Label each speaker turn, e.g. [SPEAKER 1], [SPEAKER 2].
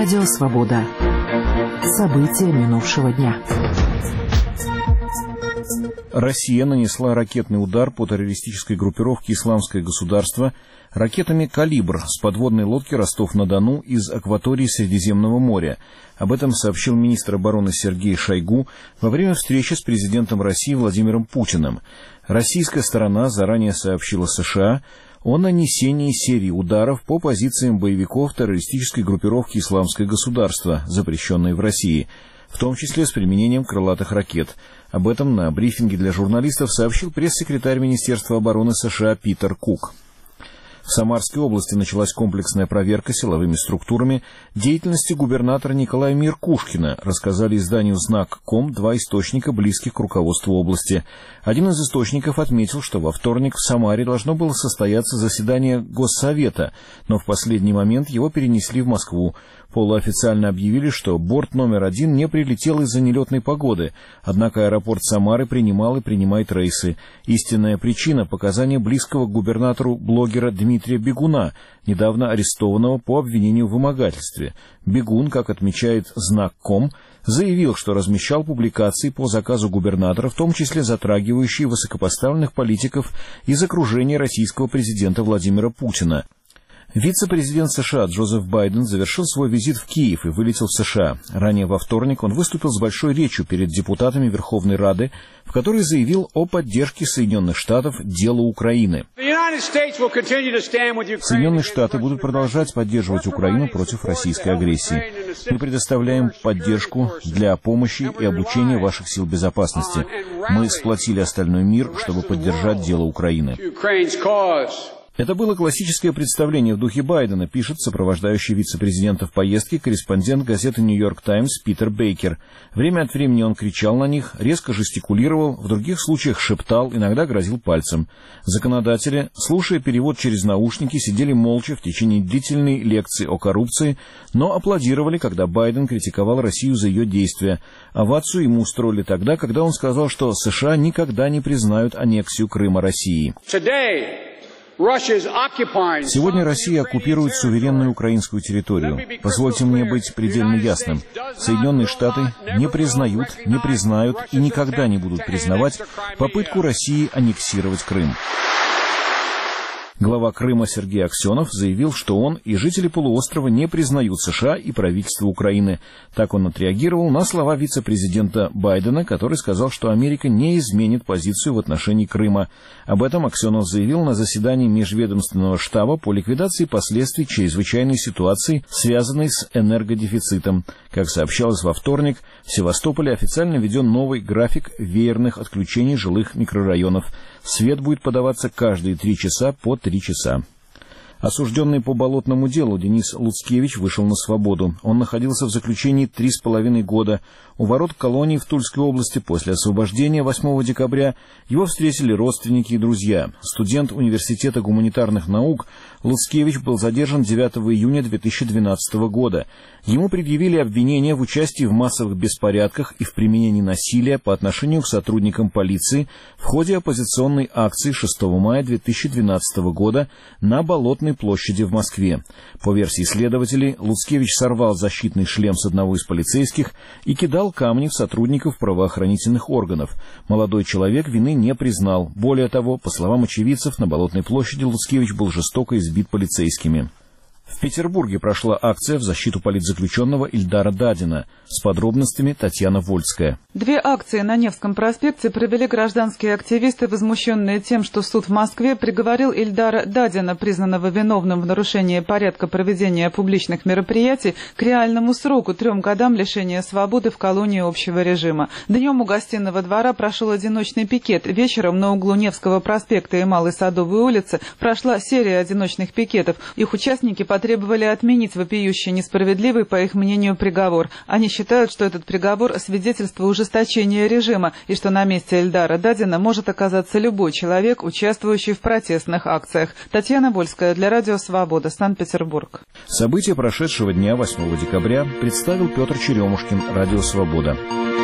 [SPEAKER 1] Радио «Свобода». События минувшего дня.
[SPEAKER 2] Россия нанесла ракетный удар по террористической группировке «Исламское государство» ракетами «Калибр» с подводной лодки «Ростов-на-Дону» из акватории Средиземного моря. Об этом сообщил министр обороны Сергей Шойгу во время встречи с президентом России Владимиром Путиным. Российская сторона заранее сообщила США о нанесении серии ударов по позициям боевиков террористической группировки «Исламское государство», запрещенной в России, в том числе с применением крылатых ракет. Об этом на брифинге для журналистов сообщил пресс-секретарь Министерства обороны США Питер Кук. В Самарской области началась комплексная проверка силовыми структурами деятельности губернатора Николая Миркушкина, рассказали изданию «Знак.ком» два источника, близких к руководству области. Один из источников отметил, что во вторник в Самаре должно было состояться заседание Госсовета, но в последний момент его перенесли в Москву. Полуофициально объявили, что борт номер 1 не прилетел из-за нелетной погоды, однако аэропорт Самары принимал и принимает рейсы. Истинная причина — показания близкого к губернатору блогера Дмитрия Бегуна, недавно арестованного по обвинению в вымогательстве. Бегун, как отмечает «Знак.ком», заявил, что размещал публикации по заказу губернатора, в том числе затрагивающие высокопоставленных политиков из окружения российского президента Владимира Путина. Вице-президент США Джозеф Байден завершил свой визит в Киев и вылетел в США. Ранее во вторник он выступил с большой речью перед депутатами Верховной Рады, в которой заявил о поддержке Соединенных Штатов делу Украины. Соединенные Штаты будут продолжать поддерживать Украину против российской агрессии. Мы предоставляем поддержку для помощи и обучения ваших сил безопасности. Мы сплотили остальной мир, чтобы поддержать дело Украины. Это было классическое представление в духе Байдена, пишет сопровождающий вице-президента в поездке корреспондент газеты «Нью-Йорк Таймс» Питер Бейкер. Время от времени он кричал на них, резко жестикулировал, в других случаях шептал, иногда грозил пальцем. Законодатели, слушая перевод через наушники, сидели молча в течение длительной лекции о коррупции, но аплодировали, когда Байден критиковал Россию за ее действия. Овацию ему устроили тогда, когда он сказал, что США никогда не признают аннексию Крыма России. Сегодня Россия оккупирует суверенную украинскую территорию. Позвольте мне быть предельно ясным. Соединенные Штаты не признают, не признают и никогда не будут признавать попытку России аннексировать Крым. Глава Крыма Сергей Аксенов заявил, что он и жители полуострова не признают США и правительство Украины. Так он отреагировал на слова вице-президента Байдена, который сказал, что Америка не изменит позицию в отношении Крыма. Об этом Аксенов заявил на заседании межведомственного штаба по ликвидации последствий чрезвычайной ситуации, связанной с энергодефицитом. Как сообщалось во вторник, в Севастополе официально введен новый график веерных отключений жилых микрорайонов. Свет будет подаваться каждые 3 часа по 3 часа. Осужденный по болотному делу Денис Луцкевич вышел на свободу. Он находился в заключении 3,5 года. У ворот колонии в Тульской области после освобождения 8 декабря его встретили родственники и друзья. Студент Университета гуманитарных наук Луцкевич был задержан 9 июня 2012 года. Ему предъявили обвинения в участии в массовых беспорядках и в применении насилия по отношению к сотрудникам полиции в ходе оппозиционной акции 6 мая 2012 года на Болотной площади в Москве. По версии следователей, Луцкевич сорвал защитный шлем с одного из полицейских и кидал камни в сотрудников правоохранительных органов. Молодой человек вины не признал. Более того, по словам очевидцев, на Болотной площади Луцкевич был жестоко избит полицейскими. В Петербурге прошла акция в защиту политзаключенного Ильдара Дадина. С подробностями Татьяна Вольская.
[SPEAKER 3] 2 акции на Невском проспекте провели гражданские активисты, возмущенные тем, что суд в Москве приговорил Ильдара Дадина, признанного виновным в нарушении порядка проведения публичных мероприятий, к реальному сроку 3 годам лишения свободы в колонии общего режима. Днем у Гостиного двора прошел одиночный пикет. Вечером на углу Невского проспекта и Малой Садовой улицы прошла серия одиночных пикетов. Их участники потребовали отменить вопиющий несправедливый, по их мнению, приговор. Они считают, что этот приговор – свидетельство ужесточения режима, и что на месте Ильдара Дадина может оказаться любой человек, участвующий в протестных акциях. Татьяна Вольская для Радио «Свобода», Санкт-Петербург.
[SPEAKER 2] События прошедшего дня 8 декабря представил Петр Черемушкин, Радио «Свобода».